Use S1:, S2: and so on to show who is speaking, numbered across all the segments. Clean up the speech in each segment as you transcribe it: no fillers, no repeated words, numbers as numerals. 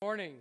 S1: Morning.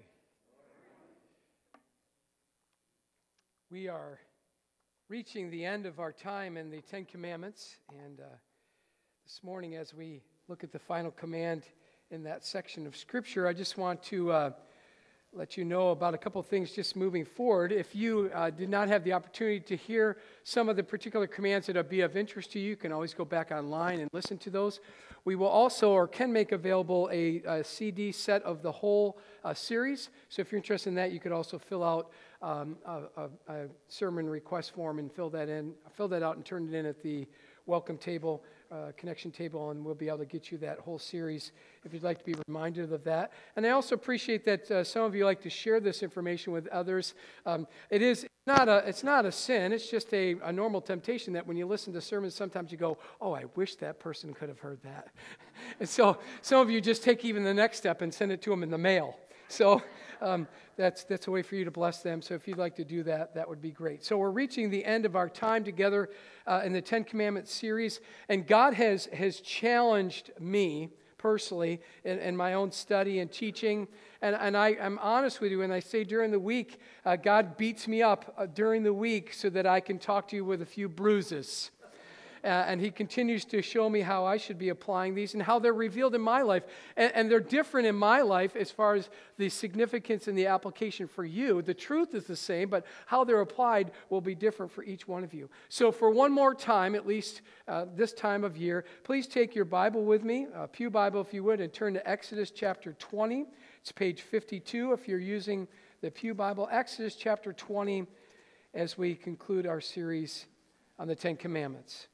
S1: We are reaching the end of our time in the Ten Commandments, and this morning as we look at the final command in that section of Scripture, I just want to let you know about a couple of things just moving forward. If you did not have the opportunity to hear some of the particular commands that would be of interest to you, you can always go back online and listen to those. We will also, or can make available, a CD set of the whole series. So if you're interested in that, you could also fill out a sermon request form and fill that out and turn it in at the welcome table, connection table, and we'll be able to get you that whole series if you'd like to be reminded of that. And I also appreciate that some of you like to share this information with others. It's not a sin. It's just a normal temptation that when you listen to sermons, sometimes you go, "Oh, I wish that person could have heard that." And so some of you just take even the next step and send it to them in the mail. So that's a way for you to bless them. So if you'd like to do that, that would be great. So we're reaching the end of our time together in the Ten Commandments series, and God has challenged me personally in my own study and teaching. And I'm honest with you when I say during the week, God beats me up during the week so that I can talk to you with a few bruises. And He continues to show me how I should be applying these and how they're revealed in my life. And they're different in my life as far as the significance and the application for you. The truth is the same, but how they're applied will be different for each one of you. So for one more time, at least this time of year, please take your Bible with me, a pew Bible if you would, and turn to Exodus chapter 20. It's page 52 if you're using the pew Bible. Exodus chapter 20 as we conclude our series on the Ten Commandments.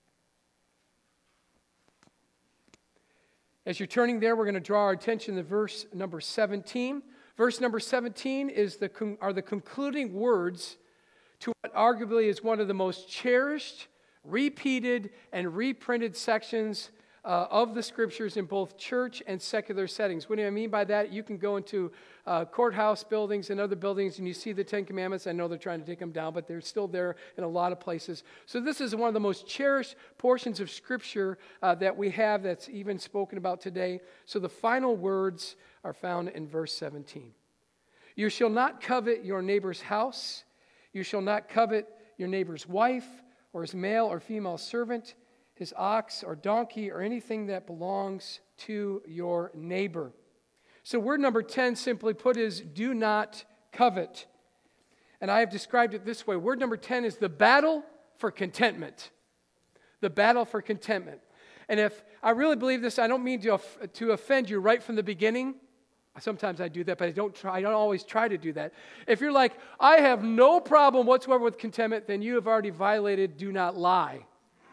S1: As you're turning there, we're going to draw our attention to verse number 17. Verse number 17 are the concluding words to what arguably is one of the most cherished, repeated, and reprinted sections of the Scriptures in both church and secular settings. What do I mean by that? You can go into courthouse buildings and other buildings and you see the Ten Commandments. I know they're trying to take them down, but they're still there in a lot of places. So this is one of the most cherished portions of Scripture that we have that's even spoken about today. So the final words are found in verse 17. You shall not covet your neighbor's house. You shall not covet your neighbor's wife or his male or female servant, his ox or donkey, or anything that belongs to your neighbor. So word number 10, simply put, is do not covet. And I have described it this way. Word number 10 is the battle for contentment. The battle for contentment. And if I really believe this, I don't mean to offend you right from the beginning. Sometimes I do that, but I don't always try to do that. If you're like, I have no problem whatsoever with contentment, then you have already violated do not lie.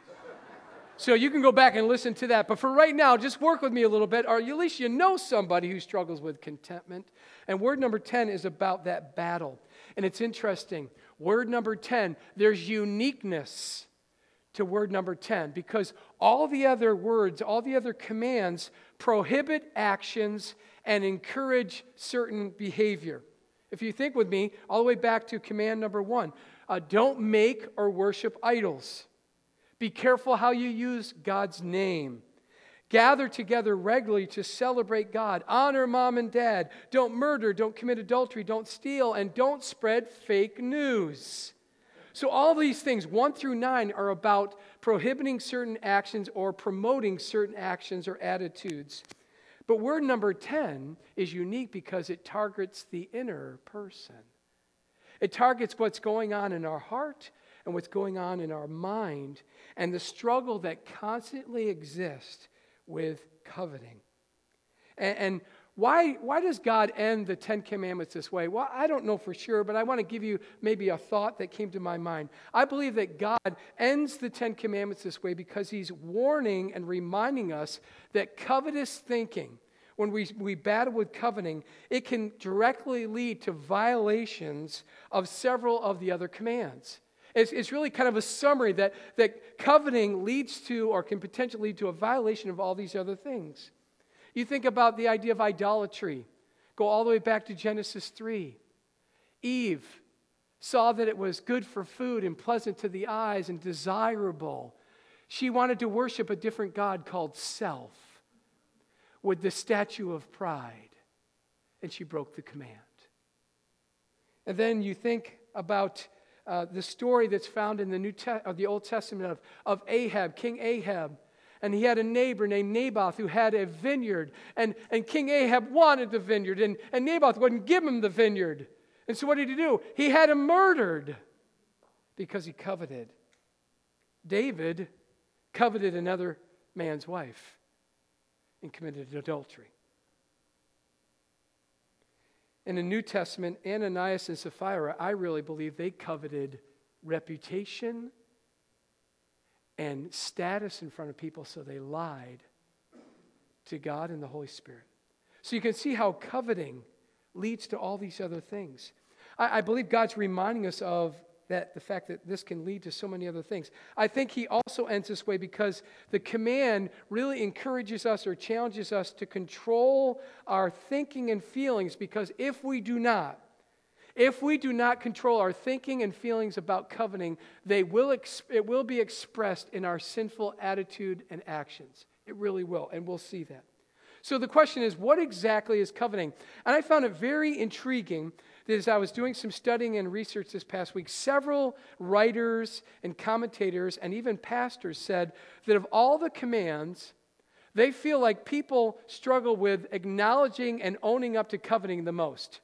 S1: So you can go back and listen to that. But for right now, just work with me a little bit, or at least you know somebody who struggles with contentment. And word number 10 is about that battle. And it's interesting. Word number 10, there's uniqueness to word number 10, because all the other words, all the other commands prohibit actions and encourage certain behavior. If you think with me, all the way back to command number 1, don't make or worship idols. Be careful how you use God's name. Gather together regularly to celebrate God. Honor mom and dad. Don't murder, don't commit adultery, don't steal, and don't spread fake news. So all these things, 1 through 9, are about prohibiting certain actions or promoting certain actions or attitudes. But word number 10 is unique because it targets the inner person. It targets what's going on in our heart and what's going on in our mind and the struggle that constantly exists with coveting. And why does God end the Ten Commandments this way? Well, I don't know for sure, but I want to give you maybe a thought that came to my mind. I believe that God ends the Ten Commandments this way because He's warning and reminding us that covetous thinking, when we battle with coveting, it can directly lead to violations of several of the other commands. It's really kind of a summary that coveting leads to or can potentially lead to a violation of all these other things. You think about the idea of idolatry. Go all the way back to Genesis 3. Eve saw that it was good for food and pleasant to the eyes and desirable. She wanted to worship a different god called self with the statue of pride. and she broke the command. And then you think about the story that's found in the Old Testament of Ahab, King Ahab. And he had a neighbor named Naboth who had a vineyard. And King Ahab wanted the vineyard, and Naboth wouldn't give him the vineyard. And so what did he do? He had him murdered because he coveted. David coveted another man's wife and committed adultery. In the New Testament, Ananias and Sapphira, I really believe they coveted reputation and status in front of people, so they lied to God and the Holy Spirit. So you can see how coveting leads to all these other things. I believe God's reminding us of the fact that this can lead to so many other things. I think he also ends this way because the command really encourages us or challenges us to control our thinking and feelings, because if we do not control our thinking and feelings about coveting, it will be expressed in our sinful attitude and actions. It really will, and we'll see that. So the question is, what exactly is coveting? And I found it very intriguing that as I was doing some studying and research this past week, several writers and commentators and even pastors said that of all the commands, they feel like people struggle with acknowledging and owning up to coveting the most.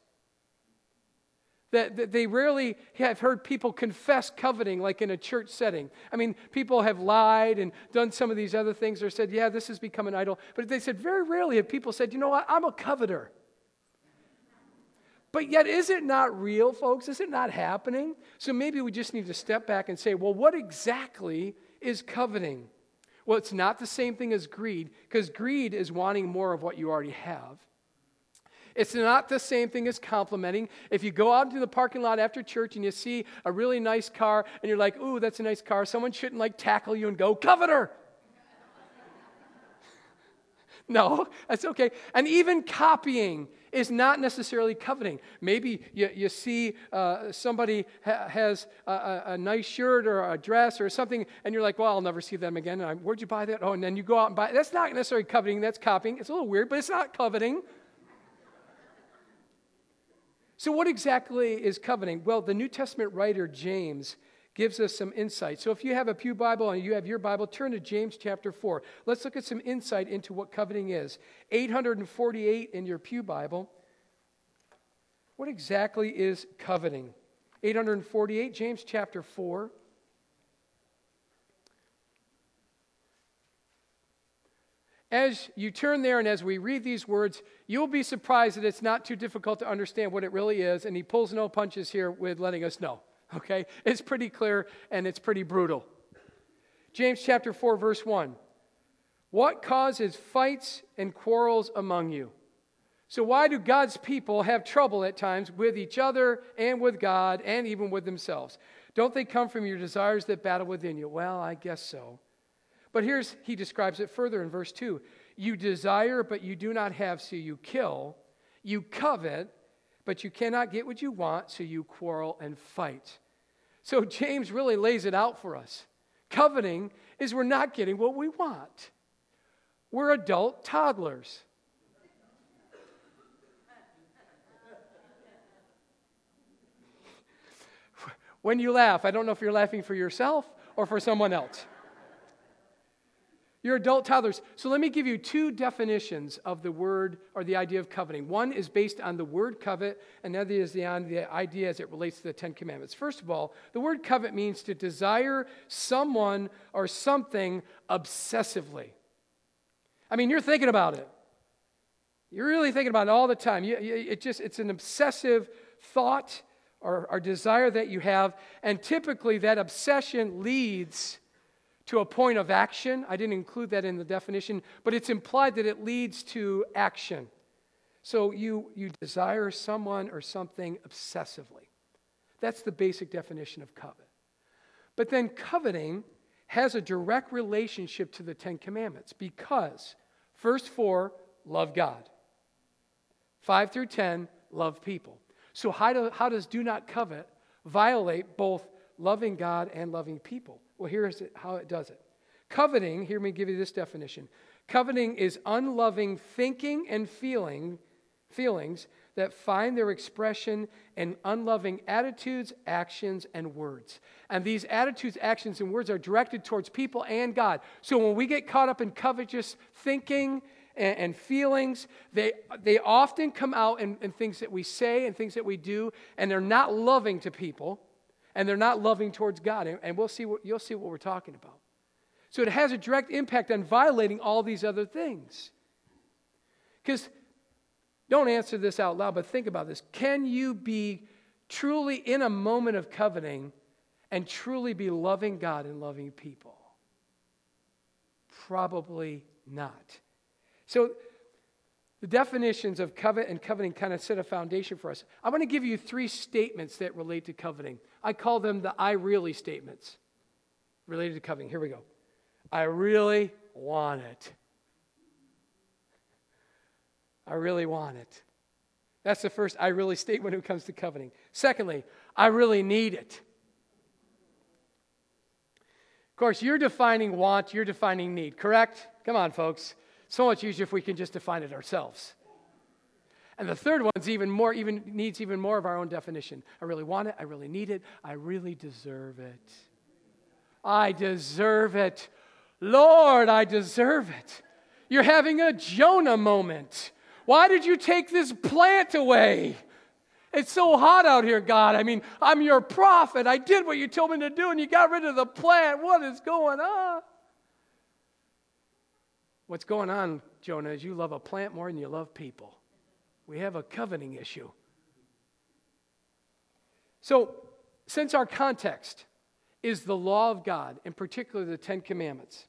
S1: That they rarely have heard people confess coveting like in a church setting. I mean, people have lied and done some of these other things or said, yeah, this has become an idol. But they said very rarely have people said, you know what, I'm a coveter. But yet, is it not real, folks? Is it not happening? So maybe we just need to step back and say, well, what exactly is coveting? Well, it's not the same thing as greed, because greed is wanting more of what you already have. It's not the same thing as complimenting. If you go out into the parking lot after church and you see a really nice car and you're like, ooh, that's a nice car, someone shouldn't tackle you and go, coveter. No, that's okay. And even copying is not necessarily coveting. Maybe you see somebody has a nice shirt or a dress or something, and you're like, well, I'll never see them again. Where'd you buy that? Oh, and then you go out and buy it. That's not necessarily coveting. That's copying. It's a little weird, but it's not coveting. So what exactly is coveting? Well, the New Testament writer James gives us some insight. So if you have a pew Bible and you have your Bible, turn to James chapter 4. Let's look at some insight into what coveting is. 848 in your pew Bible. What exactly is coveting? 848, James chapter 4. As you turn there and as we read these words, you'll be surprised that it's not too difficult to understand what it really is, and he pulls no punches here with letting us know. Okay? It's pretty clear and it's pretty brutal. James chapter 4, verse 1. What causes fights and quarrels among you? So why do God's people have trouble at times with each other and with God and even with themselves? Don't they come from your desires that battle within you? Well, I guess so. But he describes it further in verse 2. You desire, but you do not have, so you kill. You covet, but you cannot get what you want, so you quarrel and fight. So James really lays it out for us. Coveting is we're not getting what we want. We're adult toddlers. When you laugh, I don't know if you're laughing for yourself or for someone else. You're adult toddlers. So let me give you two definitions of the word or the idea of coveting. One is based on the word covet, and the other is on the idea as it relates to the Ten Commandments. First of all, the word covet means to desire someone or something obsessively. I mean, you're thinking about it. You're really thinking about it all the time. It's an obsessive thought or desire that you have, and typically that obsession leads to a point of action. I didn't include that in the definition, but it's implied that it leads to action. So you desire someone or something obsessively. That's the basic definition of covet. But then coveting has a direct relationship to the Ten Commandments because first 4, love God. 5 through 10, love people. So how does do not covet violate both loving God and loving people? Well, here's how it does it. Coveting, here let me give you this definition. Coveting is unloving thinking and feelings that find their expression in unloving attitudes, actions, and words. And these attitudes, actions, and words are directed towards people and God. So when we get caught up in covetous thinking and feelings, they often come out in things that we say and things that we do, and they're not loving to people, and they're not loving towards God. And you'll see what we're talking about. So it has a direct impact on violating all these other things. Because, don't answer this out loud, but think about this. Can you be truly in a moment of coveting and truly be loving God and loving people? Probably not. So the definitions of covet and coveting kind of set a foundation for us. I want to give you 3 statements that relate to coveting. I call them the I really statements related to coveting. Here we go. I really want it. I really want it. That's the first I really statement when it comes to coveting. Secondly, I really need it. Of course, you're defining want, you're defining need, correct? Come on, folks. So much easier if we can just define it ourselves. And the third one's needs even more of our own definition. I really want it, I really need it, I really deserve it. I deserve it. Lord, I deserve it. You're having a Jonah moment. Why did you take this plant away? It's so hot out here, God. I mean, I'm your prophet. I did what you told me to do, and you got rid of the plant. What is going on? What's going on, Jonah, is you love a plant more than you love people. We have a coveting issue. So, since our context is the law of God, in particular the 10 Commandments,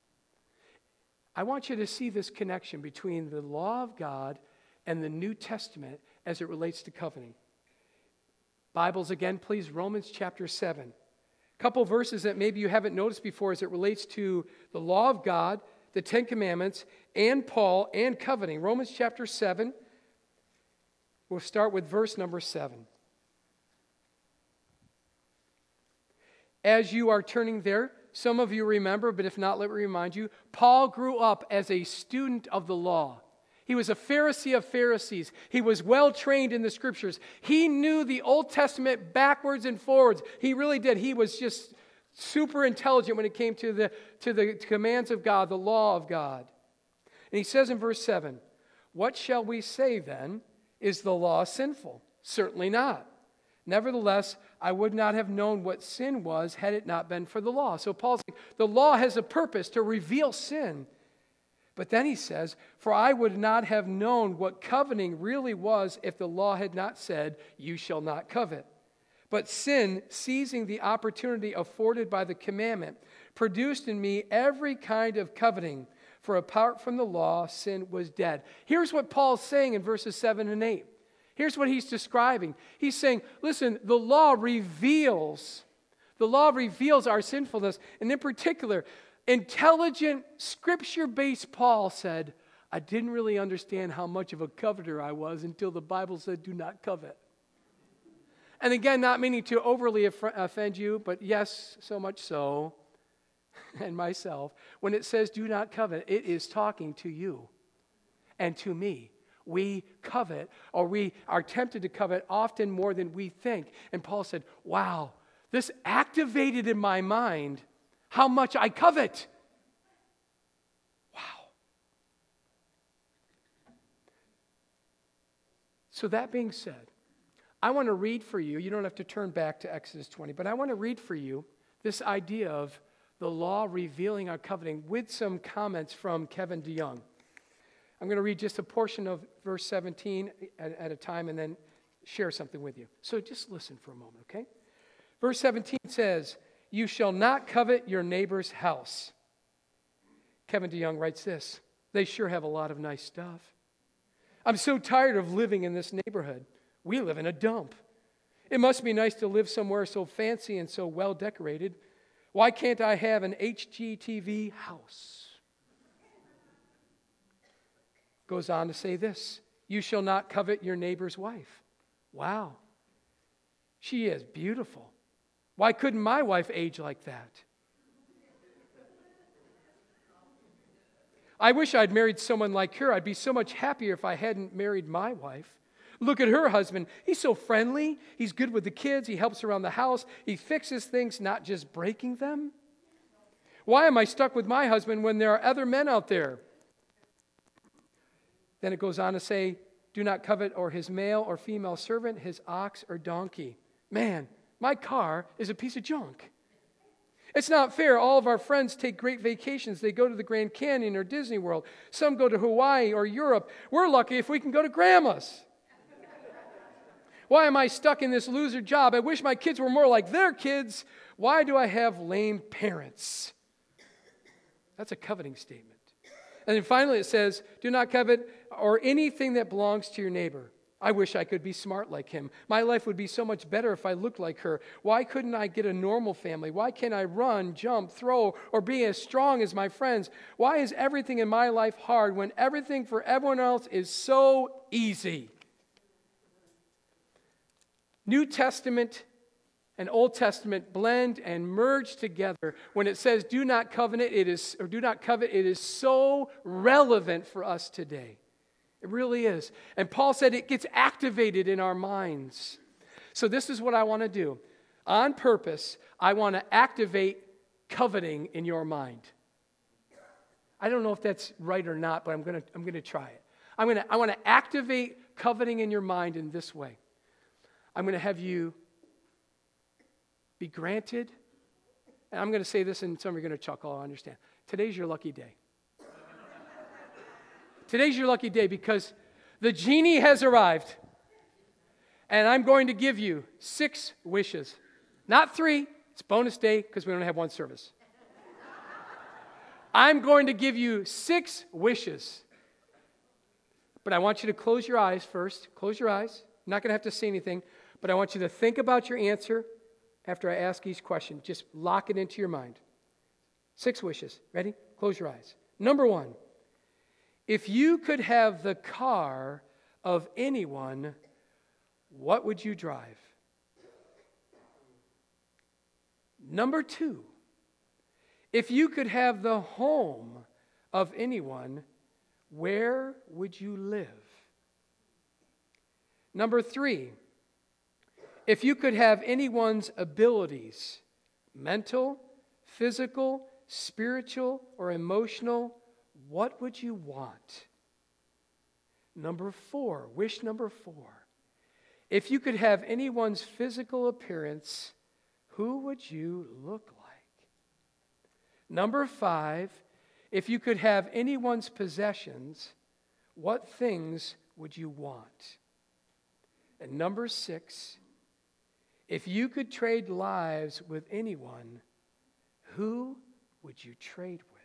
S1: I want you to see this connection between the law of God and the New Testament as it relates to coveting. Bibles again, please, Romans chapter 7. A couple verses that maybe you haven't noticed before as it relates to the law of God, the 10 Commandments, and Paul, and coveting. Romans chapter 7, we'll start with verse number 7. As you are turning there, some of you remember, but if not, let me remind you, Paul grew up as a student of the law. He was a Pharisee of Pharisees. He was well trained in the Scriptures. He knew the Old Testament backwards and forwards. He really did. He was just super intelligent when it came to the commands of God, the law of God. And he says in verse 7, "What shall we say then? Is the law sinful? Certainly not. Nevertheless, I would not have known what sin was had it not been for the law." So Paul's saying, the law has a purpose to reveal sin. But then he says, "For I would not have known what coveting really was if the law had not said, 'You shall not covet.' But sin, seizing the opportunity afforded by the commandment, produced in me every kind of coveting. For apart from the law, sin was dead." Here's what Paul's saying in verses 7 and 8. Here's what he's describing. He's saying, listen, the law reveals our sinfulness. And in particular, intelligent, scripture-based Paul said, I didn't really understand how much of a coveter I was until the Bible said, do not covet. And again, not meaning to overly offend you, but yes, so much so, and myself, when it says do not covet, it is talking to you and to me. We covet, or we are tempted to covet often more than we think. And Paul said, wow, this activated in my mind how much I covet. Wow. So that being said, I want to read for you, you don't have to turn back to Exodus 20, but I want to read for you this idea of the law revealing our coveting with some comments from Kevin DeYoung. I'm going to read just a portion of verse 17 at a time and then share something with you. So just listen for a moment, okay? Verse 17 says, "You shall not covet your neighbor's house." Kevin DeYoung writes this, "They sure have a lot of nice stuff. I'm so tired of living in this neighborhood. We live in a dump. It must be nice to live somewhere so fancy and so well decorated. Why can't I have an HGTV house?" Goes on to say this, "You shall not covet your neighbor's wife." Wow. She is beautiful. Why couldn't my wife age like that? I wish I'd married someone like her. I'd be so much happier if I hadn't married my wife. Look at her husband. He's so friendly. He's good with the kids. He helps around the house. He fixes things, not just breaking them. Why am I stuck with my husband when there are other men out there? Then it goes on to say, do not covet or his male or female servant, his ox or donkey. Man, my car is a piece of junk. It's not fair. All of our friends take great vacations. They go to the Grand Canyon or Disney World. Some go to Hawaii or Europe. We're lucky if we can go to Grandma's. Why am I stuck in this loser job? I wish my kids were more like their kids. Why do I have lame parents? That's a coveting statement. And then finally it says, do not covet or anything that belongs to your neighbor. I wish I could be smart like him. My life would be so much better if I looked like her. Why couldn't I get a normal family? Why can't I run, jump, throw, or be as strong as my friends? Why is everything in my life hard when everything for everyone else is so easy? New Testament and Old Testament blend and merge together. When it says do not covet, it is so relevant for us today. It really is. And Paul said it gets activated in our minds. So this is what I want to do. On purpose, I want to activate coveting in your mind. I don't know if that's right or not, but I'm going to try it. I want to activate coveting in your mind in this way. I'm going to have you be granted, and I'm going to say this and some of you are going to chuckle, I understand. Today's your lucky day. Today's your lucky day because the genie has arrived, and I'm going to give you 6 wishes. Not 3, it's bonus day because we only have 1 service. I'm going to give you 6 wishes. But I want you to close your eyes first. Close your eyes. I'm not going to have to say anything, but I want you to think about your answer after I ask each question. Just lock it into your mind. 6 wishes. Ready? Close your eyes. Number 1, if you could have the car of anyone, what would you drive? Number 2, if you could have the home of anyone, where would you live? Number 3, if you could have anyone's abilities, mental, physical, spiritual, or emotional, what would you want? Number 4, wish number 4, if you could have anyone's physical appearance, who would you look like? Number 5, if you could have anyone's possessions, what things would you want? And number 6, if you could trade lives with anyone, who would you trade with?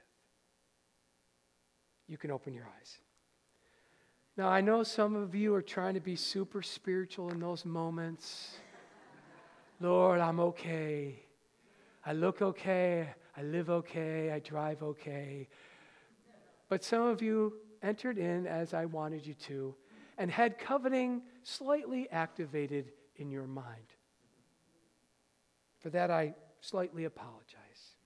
S1: You can open your eyes. Now, I know some of you are trying to be super spiritual in those moments. Lord, I'm okay. I look okay. I live okay. I drive okay. But some of you entered in as I wanted you to and had coveting slightly activated in your mind. For that, I slightly apologize.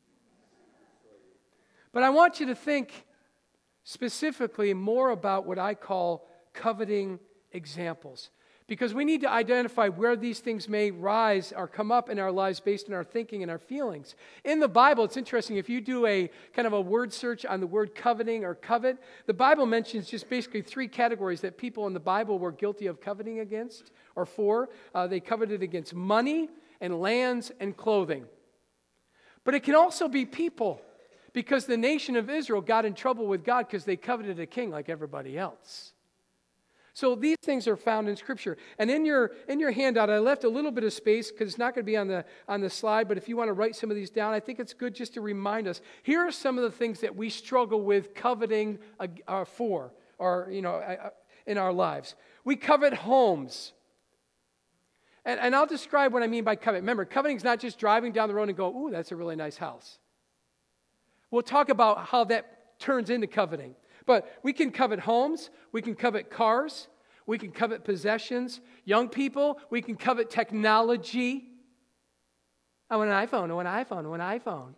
S1: But I want you to think specifically more about what I call coveting examples. Because we need to identify where these things may rise or come up in our lives based on our thinking and our feelings. In the Bible, it's interesting, if you do a kind of a word search on the word coveting or covet, the Bible mentions just basically 3 categories that people in the Bible were guilty of coveting against, or for. They coveted against money and lands and clothing. But it can also be people, because the nation of Israel got in trouble with God because they coveted a king like everybody else. So these things are found in Scripture. And in your handout, I left a little bit of space because it's not going to be on the slide, but if you want to write some of these down, I think it's good just to remind us. Here are some of the things that we struggle with coveting for, or in our lives. We covet homes. And I'll describe what I mean by covet. Remember, coveting is not just driving down the road and go, ooh, that's a really nice house. We'll talk about how that turns into coveting. But we can covet homes, we can covet cars, we can covet possessions. Young people, we can covet technology. I want an iPhone, I want an iPhone, I want an iPhone.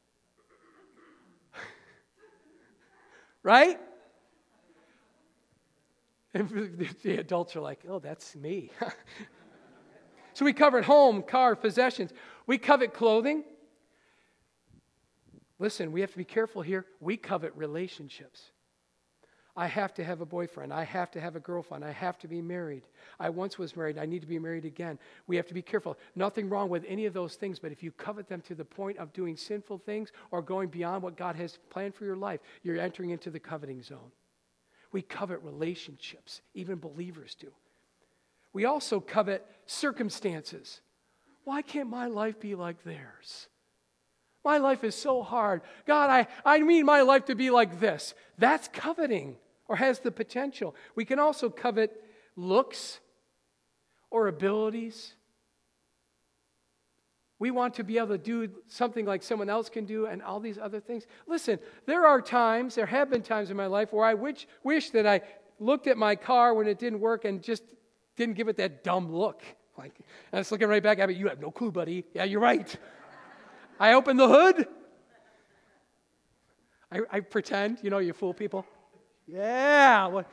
S1: Right? And the adults are like, oh, that's me. So we covered home, car, possessions. We covet clothing. Listen, we have to be careful here. We covet relationships. I have to have a boyfriend. I have to have a girlfriend. I have to be married. I once was married. I need to be married again. We have to be careful. Nothing wrong with any of those things, but if you covet them to the point of doing sinful things or going beyond what God has planned for your life, you're entering into the coveting zone. We covet relationships. Even believers do. We also covet circumstances. Why can't my life be like theirs? My life is so hard. God, I need my life to be like this. That's coveting, or has the potential. We can also covet looks or abilities. We want to be able to do something like someone else can do and all these other things. Listen, there have been times in my life where I wish that I looked at my car when it didn't work and just didn't give it that dumb look. Like, and it's looking right back at me, you have no clue, buddy. Yeah, you're right. I open the hood. I pretend, you fool people. Yeah. What?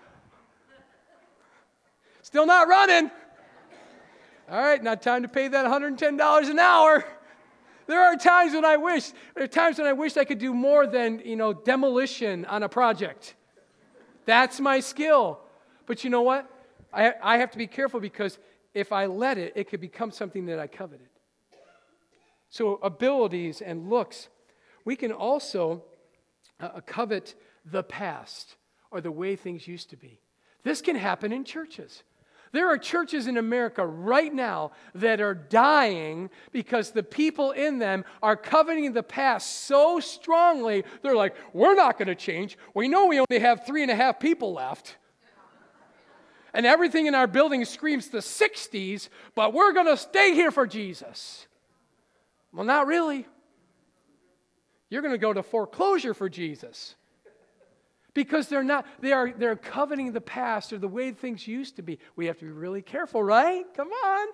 S1: Still not running. All right, now time to pay that $110 an hour. There are times when I wish I could do more than, demolition on a project. That's my skill. But you know what? I have to be careful because if I let it, it could become something that I coveted. So abilities and looks. We can also covet the past or the way things used to be. This can happen in churches. There are churches in America right now that are dying because the people in them are coveting the past so strongly, they're like, we're not going to change. We know we only have 3.5 people left. And everything in our building screams the 60s, but we're going to stay here for Jesus. Well, not really. You're going to go to foreclosure for Jesus. Because they're coveting the past or the way things used to be. We have to be really careful, right? Come on.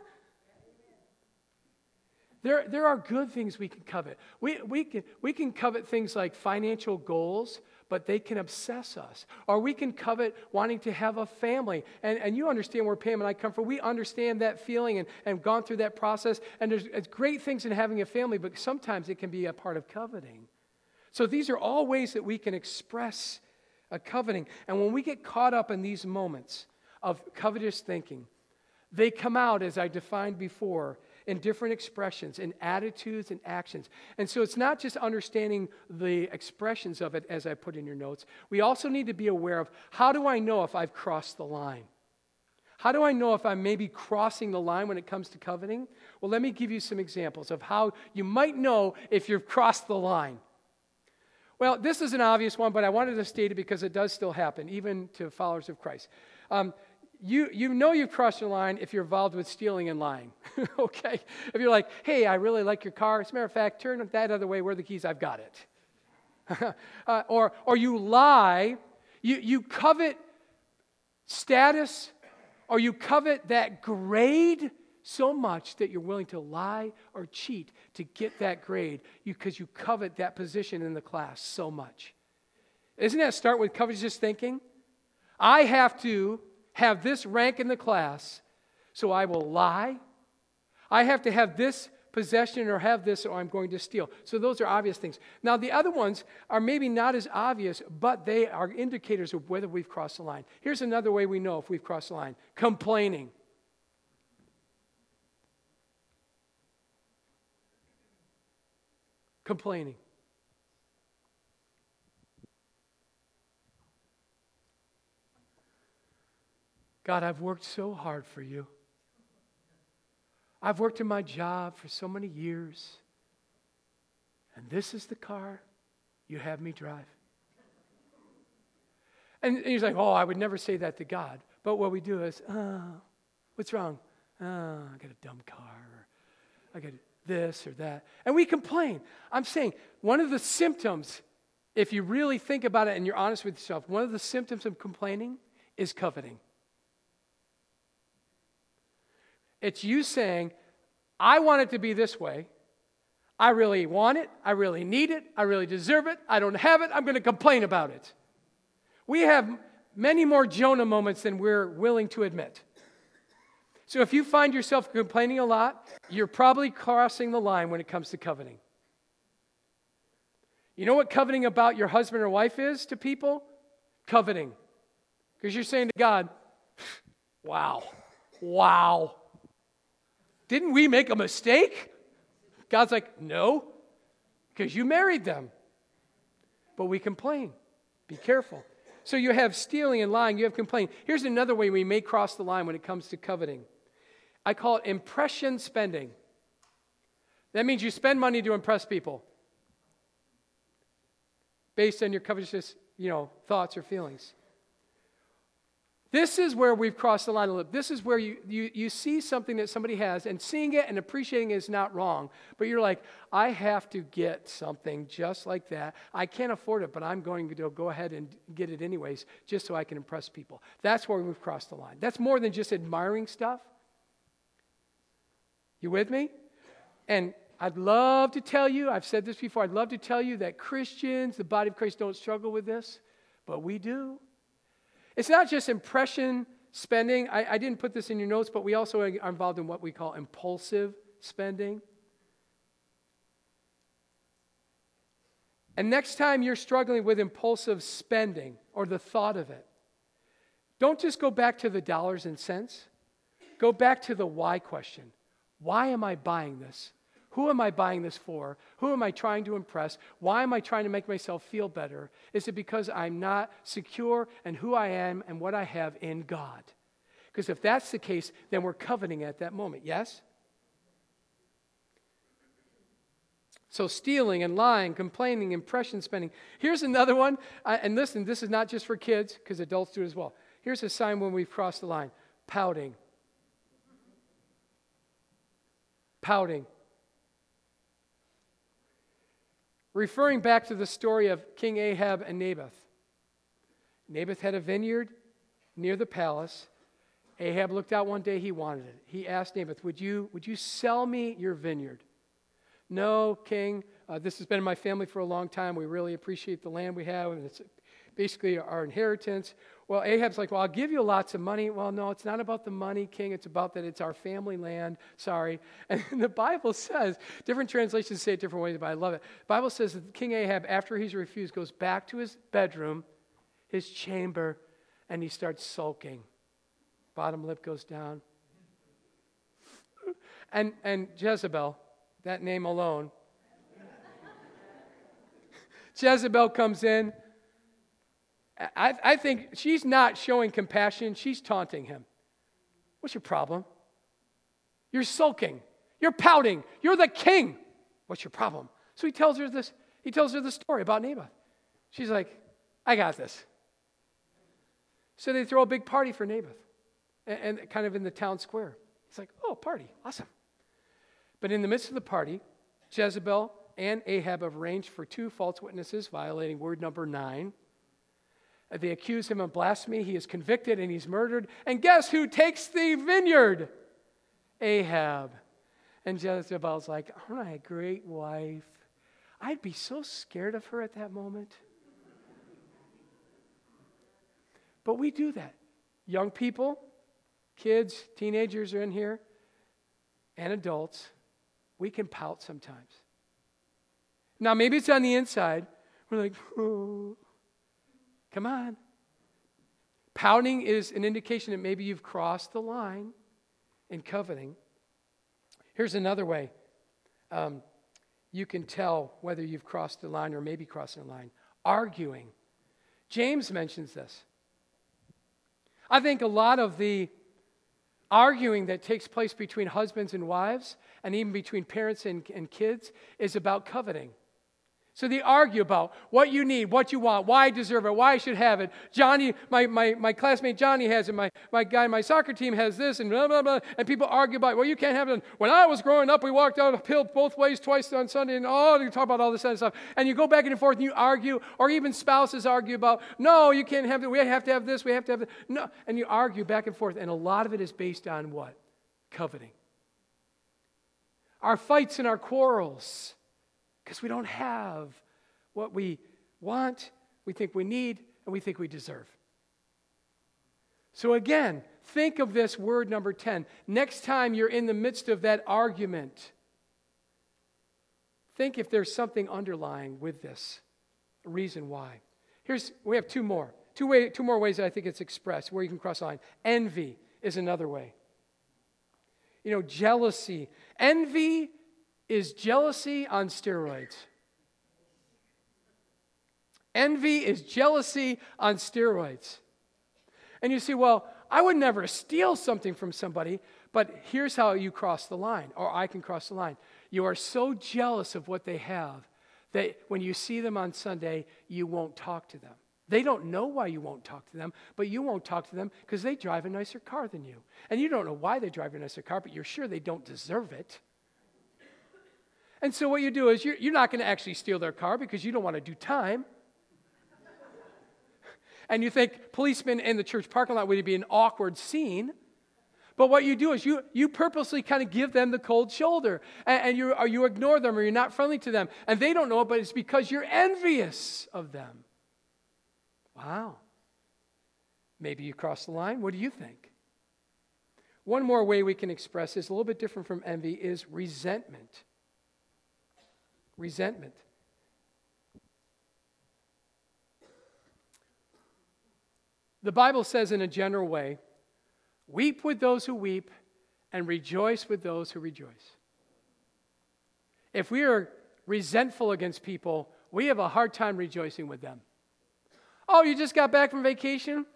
S1: There are good things we can covet. We can covet things like financial goals, but they can obsess us. Or we can covet wanting to have a family. And you understand where Pam and I come from. We understand that feeling and gone through that process. And there's great things in having a family, but sometimes it can be a part of coveting. So these are all ways that we can express a coveting. And when we get caught up in these moments of covetous thinking, they come out, as I defined before, in different expressions, in attitudes and actions. And so it's not just understanding the expressions of it, as I put in your notes. We also need to be aware of, how do I know if I've crossed the line? How do I know if I'm maybe crossing the line when it comes to coveting? Well, let me give you some examples of how you might know if you've crossed the line. Well, this is an obvious one, but I wanted to state it because it does still happen, even to followers of Christ. You know you've crossed your line if you're involved with stealing and lying, okay? If you're like, hey, I really like your car. As a matter of fact, turn that other way. Where are the keys? I've got it. Or you lie. You covet status, or you covet that grade so much that you're willing to lie or cheat to get that grade because you covet that position in the class so much. Doesn't that start with covetous thinking? I have to have this rank in the class, so I will lie. I have to have this possession or have this, or I'm going to steal. So those are obvious things. Now, the other ones are maybe not as obvious, but they are indicators of whether we've crossed the line. Here's another way we know if we've crossed the line. Complaining. Complaining. God, I've worked so hard for you. I've worked in my job for so many years. And this is the car you have me drive. And he's like, oh, I would never say that to God. But what we do is, what's wrong? I got a dumb car. Or I got this or that. And we complain. I'm saying one of the symptoms, if you really think about it and you're honest with yourself, one of the symptoms of complaining is coveting. It's you saying, I want it to be this way. I really want it. I really need it. I really deserve it. I don't have it. I'm going to complain about it. We have many more Jonah moments than we're willing to admit. So if you find yourself complaining a lot, you're probably crossing the line when it comes to coveting. You know what coveting about your husband or wife is to people? Coveting. Because you're saying to God, wow. Didn't we make a mistake? God's like, no, because you married them. But we complain. Be careful. So you have stealing and lying, you have complaining. Here's another way we may cross the line when it comes to coveting. I call it impression spending. That means you spend money to impress people based on your covetous, thoughts or feelings. This is where we've crossed the line a little. This is where you see something that somebody has, and seeing it and appreciating it is not wrong. But you're like, I have to get something just like that. I can't afford it, but I'm going to go ahead and get it anyways, just so I can impress people. That's where we've crossed the line. That's more than just admiring stuff. You with me? And I'd love to tell you, I've said this before, I'd love to tell you that Christians, the body of Christ, don't struggle with this, but we do. It's not just impression spending. I didn't put this in your notes, but we also are involved in what we call impulsive spending. And next time you're struggling with impulsive spending or the thought of it, don't just go back to the dollars and cents. Go back to the why question. Why am I buying this? Who am I buying this for? Who am I trying to impress? Why am I trying to make myself feel better? Is it because I'm not secure in who I am and what I have in God? Because if that's the case, then we're coveting at that moment, yes? So stealing and lying, complaining, impression spending. Here's another one. And listen, this is not just for kids, because adults do it as well. Here's a sign when we've crossed the line. Pouting. Pouting. Referring back to the story of King Ahab and Naboth. Naboth had a vineyard near the palace. Ahab looked out one day, he wanted it. He asked Naboth, would you sell me your vineyard? No, king, this has been in my family for a long time. We really appreciate the land we have, and it's basically our inheritance. Well, Ahab's like, well, I'll give you lots of money. Well, no, it's not about the money, king. It's about that it's our family land. Sorry. And the Bible says, different translations say it different ways, but I love it. The Bible says that King Ahab, after he's refused, goes back to his bedroom, his chamber, and he starts sulking. Bottom lip goes down. And Jezebel, that name alone, Jezebel comes in. I think she's not showing compassion. She's taunting him. What's your problem? You're sulking. You're pouting. You're the king. What's your problem? So he tells her this. He tells her the story about Naboth. She's like, I got this. So they throw a big party for Naboth, and kind of in the town square. He's like, oh, party. Awesome. But in the midst of the party, Jezebel and Ahab have arranged for 2 false witnesses, violating word number 9. They accuse him of blasphemy. He is convicted and he's murdered. And guess who takes the vineyard? Ahab. And Jezebel's like, aren't I a great wife? I'd be so scared of her at that moment. But we do that. Young people, kids, teenagers are in here, and adults. We can pout sometimes. Now, maybe it's on the inside. We're like, oh. Come on. Pouting is an indication that maybe you've crossed the line in coveting. Here's another way you can tell whether you've crossed the line or maybe crossing the line. Arguing. James mentions this. I think a lot of the arguing that takes place between husbands and wives, and even between parents and kids, is about coveting. So they argue about what you need, what you want, why I deserve it, why I should have it. Johnny, my classmate Johnny has it, my guy, my soccer team has this, and blah, blah, blah. And people argue about, well, you can't have it. When I was growing up, we walked down a hill both ways twice on Sunday, and you talk about all this kind of stuff. And you go back and forth and you argue, or even spouses argue about, no, you can't have it, we have to have this, we have to have this. No, and you argue back and forth, and a lot of it is based on what? Coveting. Our fights and our quarrels. Because we don't have what we want, we think we need, and we think we deserve. So again, think of this word number 10. Next time you're in the midst of that argument, think if there's something underlying with this, a reason why. We have two more ways that I think it's expressed where you can cross the line. Envy is another way. Jealousy. Envy is jealousy on steroids. Envy is jealousy on steroids. And you see, well, I would never steal something from somebody, but here's how you cross the line, or I can cross the line. You are so jealous of what they have that when you see them on Sunday, you won't talk to them. They don't know why you won't talk to them, but you won't talk to them because they drive a nicer car than you. And you don't know why they drive a nicer car, but you're sure they don't deserve it. And so what you do is you're not going to actually steal their car because you don't want to do time. And you think policemen in the church parking lot would be an awkward scene. But what you do is you purposely kind of give them the cold shoulder. And you ignore them or you're not friendly to them. And they don't know it, but it's because you're envious of them. Wow. Maybe you cross the line. What do you think? One more way we can express this, a little bit different from envy, is resentment. Resentment. The Bible says in a general way, weep with those who weep and rejoice with those who rejoice. If we are resentful against people, we have a hard time rejoicing with them. Oh, you just got back from vacation?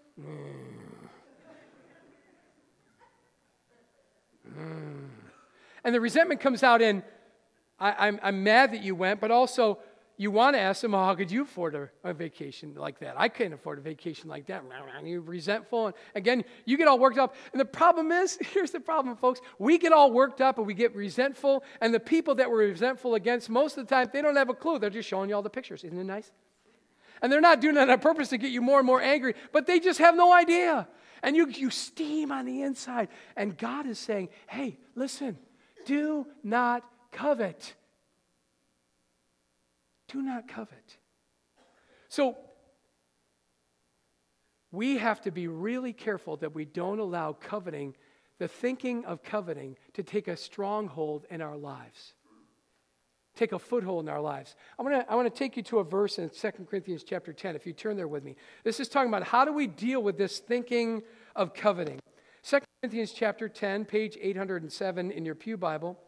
S1: And the resentment comes out in, I'm mad that you went, but also you want to ask them, how could you afford a vacation like that? I couldn't afford a vacation like that. You're resentful. And again, you get all worked up. And the problem is, here's the problem, folks. We get all worked up and we get resentful. And the people that we're resentful against, most of the time, they don't have a clue. They're just showing you all the pictures. Isn't it nice? And they're not doing that on purpose to get you more and more angry, but they just have no idea. And you steam on the inside. And God is saying, hey, listen, do not covet. Do not covet. So, we have to be really careful that we don't allow coveting, the thinking of coveting, to take a stronghold in our lives. Take a foothold in our lives. I want to take you to a verse in 2 Corinthians chapter 10, if you turn there with me. This is talking about how do we deal with this thinking of coveting. 2 Corinthians chapter 10, page 807 in your Pew Bible.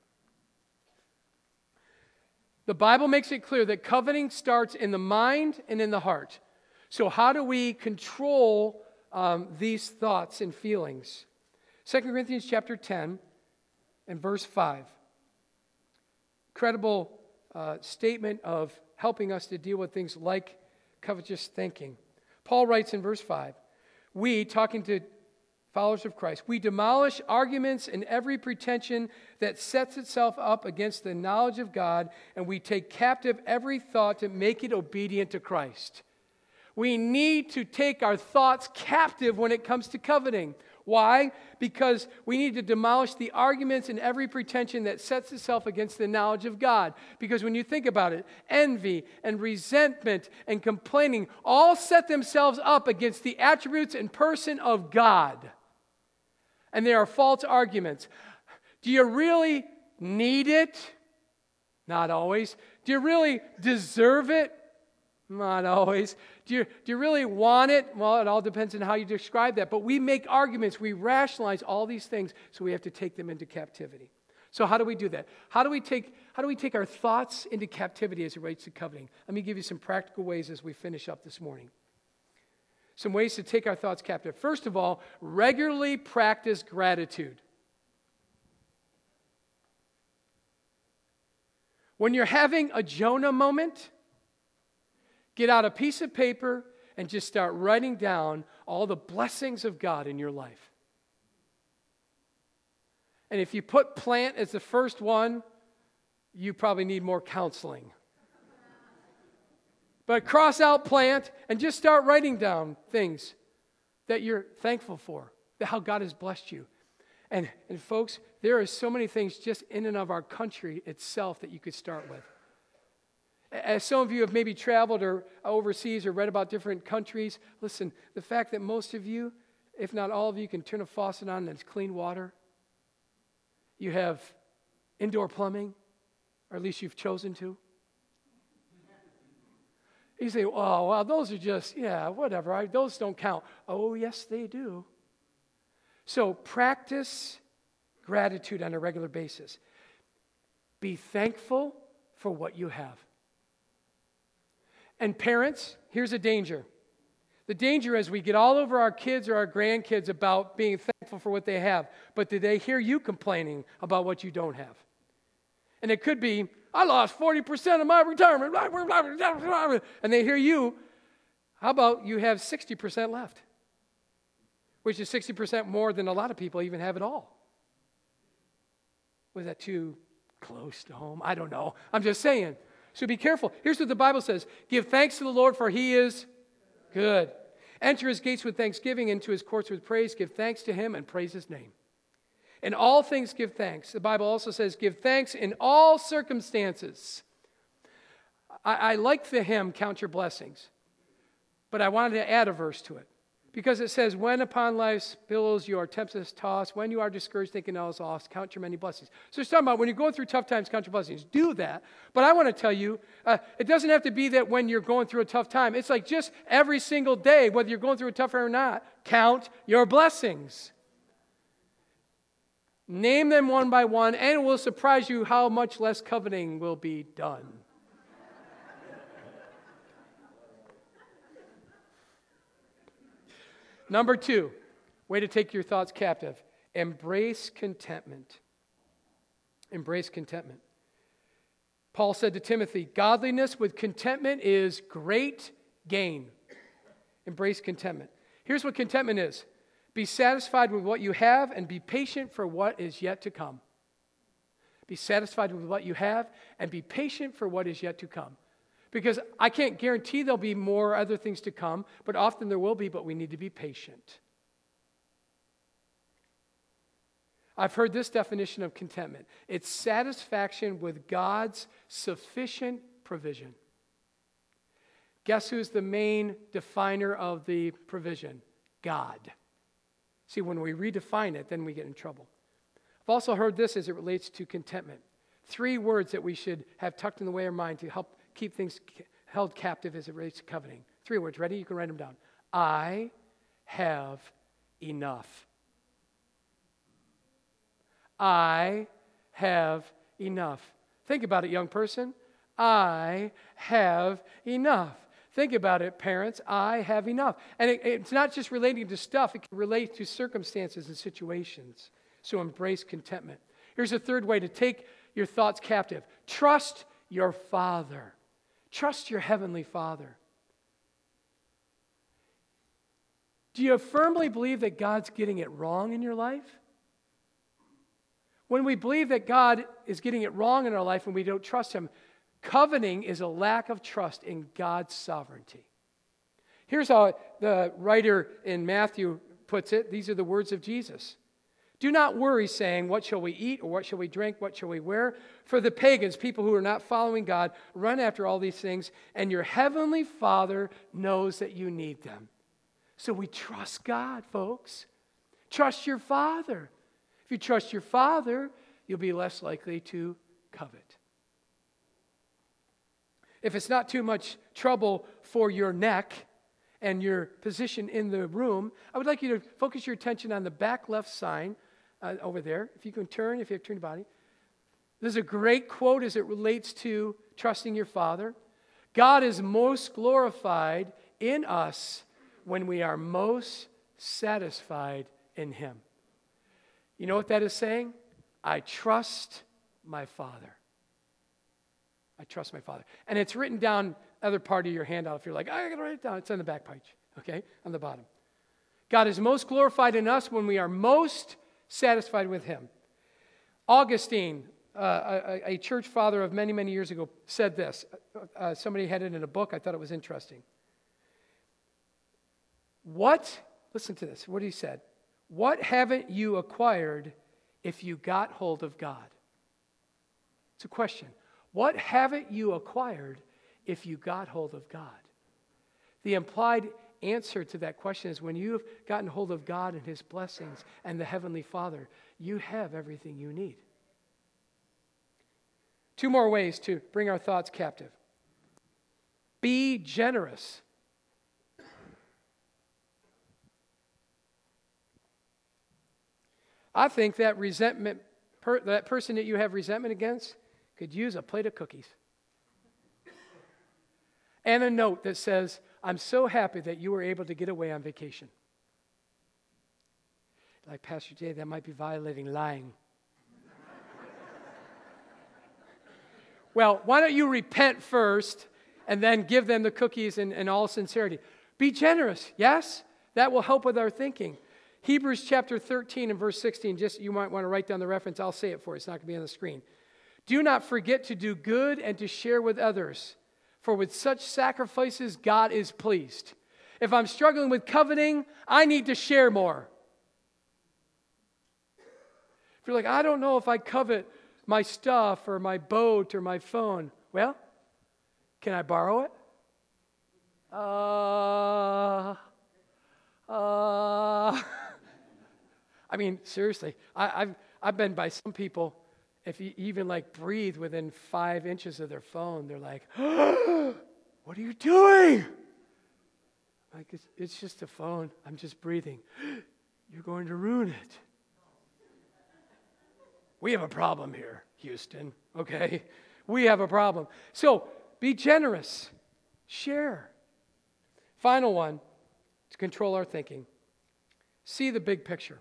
S1: The Bible makes it clear that coveting starts in the mind and in the heart. So how do we control these thoughts and feelings? 2 Corinthians chapter 10 and verse 5. Credible statement of helping us to deal with things like covetous thinking. Paul writes in verse 5, we, talking to followers of Christ, we demolish arguments and every pretension that sets itself up against the knowledge of God, and we take captive every thought to make it obedient to Christ. We need to take our thoughts captive when it comes to coveting. Why? Because we need to demolish the arguments and every pretension that sets itself against the knowledge of God. Because when you think about it, envy and resentment and complaining all set themselves up against the attributes and person of God. And they are false arguments. Do you really need it? Not always. Do you really deserve it? Not always. Do you really want it? Well, it all depends on how you describe that. But we make arguments. We rationalize all these things, so we have to take them into captivity. So how do we do that? How do we take our thoughts into captivity as it relates to coveting? Let me give you some practical ways as we finish up this morning. Some ways to take our thoughts captive. First of all, regularly practice gratitude. When you're having a Jonah moment, get out a piece of paper and just start writing down all the blessings of God in your life. And if you put plant as the first one, you probably need more counseling. But cross out plant and just start writing down things that you're thankful for, how God has blessed you. And folks, there are so many things just in and of our country itself that you could start with. As some of you have maybe traveled or overseas or read about different countries, listen, the fact that most of you if not all of you, can turn a faucet on and it's clean water. You have indoor plumbing, or at least you've chosen to. You say, oh, well, those are just, yeah, whatever. Those don't count. Oh, yes, they do. So practice gratitude on a regular basis. Be thankful for what you have. And parents, here's a danger. The danger is we get all over our kids or our grandkids about being thankful for what they have, but do they hear you complaining about what you don't have? And it could be, I lost 40% of my retirement, and they hear you, how about you have 60% left? Which is 60% more than a lot of people even have at all. Was that too close to home? I don't know. I'm just saying. So be careful. Here's what the Bible says. Give thanks to the Lord, for he is good. Enter his gates with thanksgiving, into his courts with praise. Give thanks to him and praise his name. In all things give thanks. The Bible also says, give thanks in all circumstances. I like the hymn, Count Your Blessings, but I wanted to add a verse to it. Because it says, when upon life's billows you are tempest tossed, when you are discouraged, thinking all is lost, count your many blessings. So it's talking about when you're going through tough times, count your blessings. Do that. But I want to tell you, it doesn't have to be that when you're going through a tough time. It's like just every single day, whether you're going through a tough time or not, count your blessings. Name them one by one, and it will surprise you how much less coveting will be done. Number 2, way to take your thoughts captive. Embrace contentment. Embrace contentment. Paul said to Timothy, godliness with contentment is great gain. Embrace contentment. Here's what contentment is. Be satisfied with what you have and be patient for what is yet to come. Be satisfied with what you have and be patient for what is yet to come. Because I can't guarantee there'll be more other things to come, but often there will be, but we need to be patient. I've heard this definition of contentment. It's satisfaction with God's sufficient provision. Guess who's the main definer of the provision? God. See, when we redefine it, then we get in trouble. I've also heard this as it relates to contentment. 3 words that we should have tucked in the way of our mind to help keep things held captive as it relates to coveting. 3 words. Ready? You can write them down. I have enough. I have enough. Think about it, young person. I have enough. Think about it, parents. I have enough. And it's not just relating to stuff. It can relate to circumstances and situations. So embrace contentment. Here's a 3rd way to take your thoughts captive. Trust your Father. Trust your Heavenly Father. Do you firmly believe that God's getting it wrong in your life? When we believe that God is getting it wrong in our life and we don't trust Him, coveting is a lack of trust in God's sovereignty. Here's how the writer in Matthew puts it. These are the words of Jesus. Do not worry, saying, what shall we eat, or what shall we drink, what shall we wear? For the pagans, people who are not following God, run after all these things, and your heavenly Father knows that you need them. So we trust God, folks. Trust your Father. If you trust your Father, you'll be less likely to covet. If it's not too much trouble for your neck and your position in the room, I would like you to focus your attention on the back left sign over there. If you can turn, if you have turned your body. This is a great quote as it relates to trusting your Father. God is most glorified in us when we are most satisfied in Him. You know what that is saying? I trust my Father. I trust my Father. And it's written down other part of your handout. If you're like, I got to write it down. It's on the back page, okay, on the bottom. God is most glorified in us when we are most satisfied with Him. Augustine, a church father of many, many years ago, said this. Somebody had it in a book. I thought it was interesting. Listen to this, what he said. What haven't you acquired if you got hold of God? It's a question. What haven't you acquired if you got hold of God? The implied answer to that question is when you've gotten hold of God and His blessings and the Heavenly Father, you have everything you need. 2 more ways to bring our thoughts captive. Be generous. I think that that person that you have resentment against could use a plate of cookies. And a note that says, I'm so happy that you were able to get away on vacation. Like, Pastor Jay, that might be violating lying. Well, why don't you repent first and then give them the cookies in all sincerity? Be generous, yes? That will help with our thinking. Hebrews chapter 13 and verse 16, just you might want to write down the reference. I'll say it for you. It's not going to be on the screen. Do not forget to do good and to share with others, for with such sacrifices God is pleased. If I'm struggling with coveting, I need to share more. If you're like, I don't know if I covet my stuff or my boat or my phone. Well, can I borrow it? I mean, seriously, I've been by some people, if you even like breathe within 5 inches of their phone, they're like, what are you doing? Like, it's just a phone. I'm just breathing. You're going to ruin it. We have a problem here, Houston, okay? We have a problem. So be generous. Share. Final one, to control our thinking. See the big picture.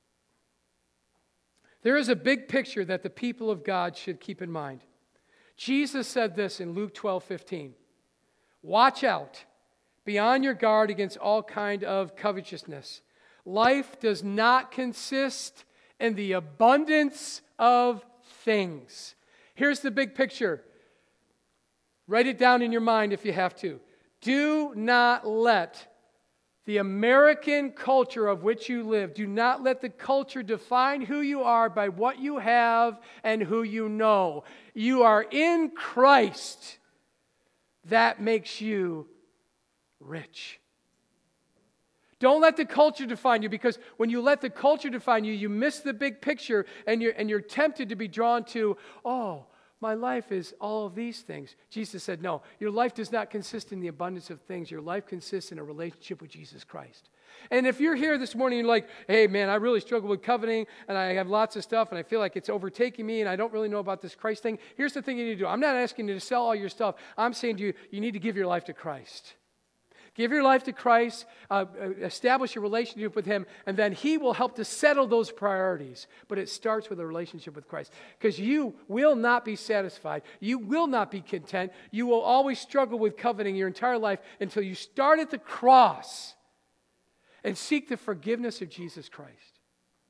S1: There is a big picture that the people of God should keep in mind. Jesus said this in Luke 12:15. Watch out. Be on your guard against all kind of covetousness. Life does not consist in the abundance of things. Here's the big picture. Write it down in your mind if you have to. Do not let the American culture of which you live, do not let the culture define who you are by what you have and who you know. You are in Christ. That makes you rich. Don't let the culture define you, because when you let the culture define you, you miss the big picture and you're tempted to be drawn to, oh, my life is all of these things. Jesus said, no, your life does not consist in the abundance of things. Your life consists in a relationship with Jesus Christ. And if you're here this morning and you're like, hey, man, I really struggle with coveting and I have lots of stuff and I feel like it's overtaking me and I don't really know about this Christ thing, here's the thing you need to do. I'm not asking you to sell all your stuff. I'm saying to you, you need to give your life to Christ. Give your life to Christ, establish a relationship with Him, and then He will help to settle those priorities. But it starts with a relationship with Christ. Because you will not be satisfied. You will not be content. You will always struggle with coveting your entire life until you start at the cross and seek the forgiveness of Jesus Christ.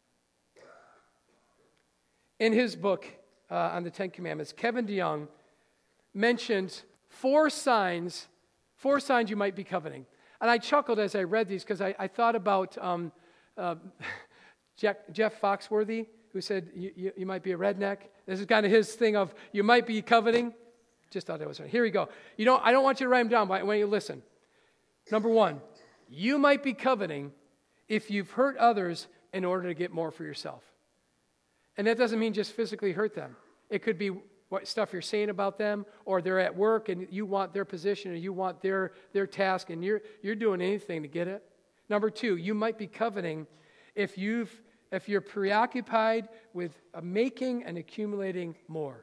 S1: In his book on the Ten Commandments, Kevin DeYoung mentions 4 signs you might be coveting. And I chuckled as I read these because I thought about Jeff Foxworthy, who said you might be a redneck. This is kind of his thing of you might be coveting. Just thought that was right. Here we go. I don't want you to write them down, but I want you to listen. Number 1, you might be coveting if you've hurt others in order to get more for yourself. And that doesn't mean just physically hurt them. It could be what stuff you're saying about them, or they're at work and you want their position or you want their task and you're doing anything to get it. Number 2, you might be coveting if you're preoccupied with making and accumulating more.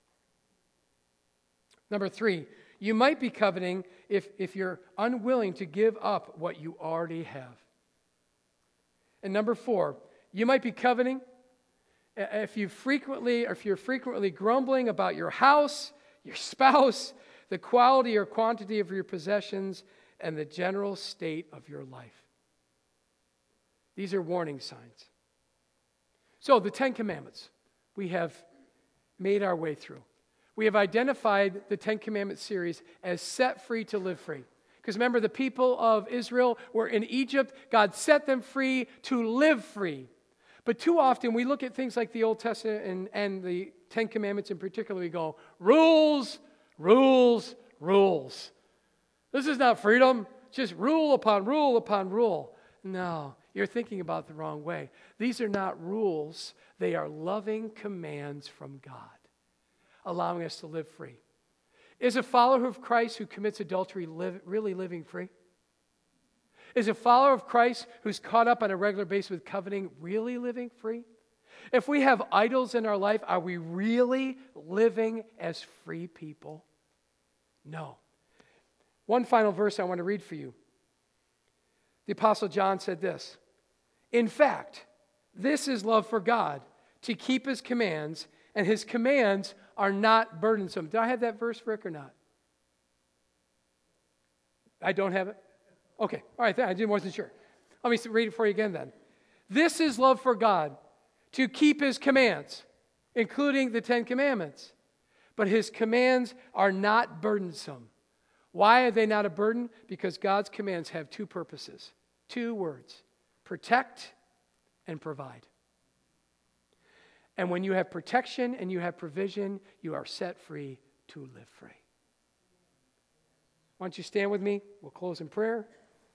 S1: Number 3, you might be coveting if you're unwilling to give up what you already have. And number 4, you might be coveting if you're frequently grumbling about your house, your spouse, the quality or quantity of your possessions, and the general state of your life. These are warning signs. So the 10 Commandments we have made our way through. We have identified the 10 Commandments series as set free to live free. Because remember, the people of Israel were in Egypt. God set them free to live free. But too often we look at things like the Old Testament and the 10 Commandments in particular, we go, rules, rules, rules. This is not freedom. just rule upon rule upon rule. No, you're thinking about it the wrong way. These are not rules. They are loving commands from God, allowing us to live free. Is a follower of Christ who commits adultery really living free? Is a follower of Christ who's caught up on a regular basis with coveting really living free? If we have idols in our life, are we really living as free people? No. One final verse I want to read for you. The Apostle John said this, "In fact, this is love for God, to keep his commands, and his commands are not burdensome." Do I have that verse, Rick, or not? I don't have it? Okay, all right, I wasn't sure. Let me read it for you again then. "This is love for God, to keep his commands, including the 10 commandments. But his commands are not burdensome." Why are they not a burden? Because God's commands have two purposes, 2 words: protect and provide. And when you have protection and you have provision, you are set free to live free. Why don't you stand with me? We'll close in prayer.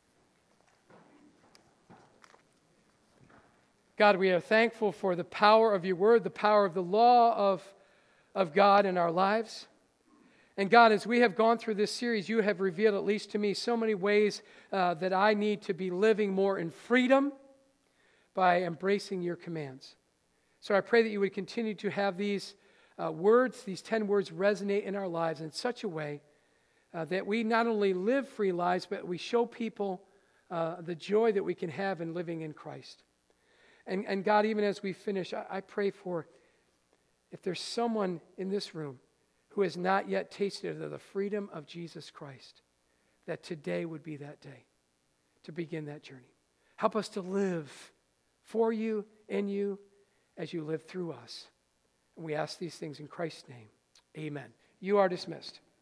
S1: God, we are thankful for the power of your word, the power of the law of God in our lives. And God, as we have gone through this series, you have revealed, at least to me, so many ways that I need to be living more in freedom by embracing your commands. So I pray that you would continue to have these words, these 10 words, resonate in our lives in such a way that we not only live free lives, but we show people the joy that we can have in living in Christ. And God, even as we finish, I pray for, if there's someone in this room who has not yet tasted of the freedom of Jesus Christ, that today would be that day to begin that journey. Help us to live for you, in you, as you live through us. And we ask these things in Christ's name. Amen. You are dismissed.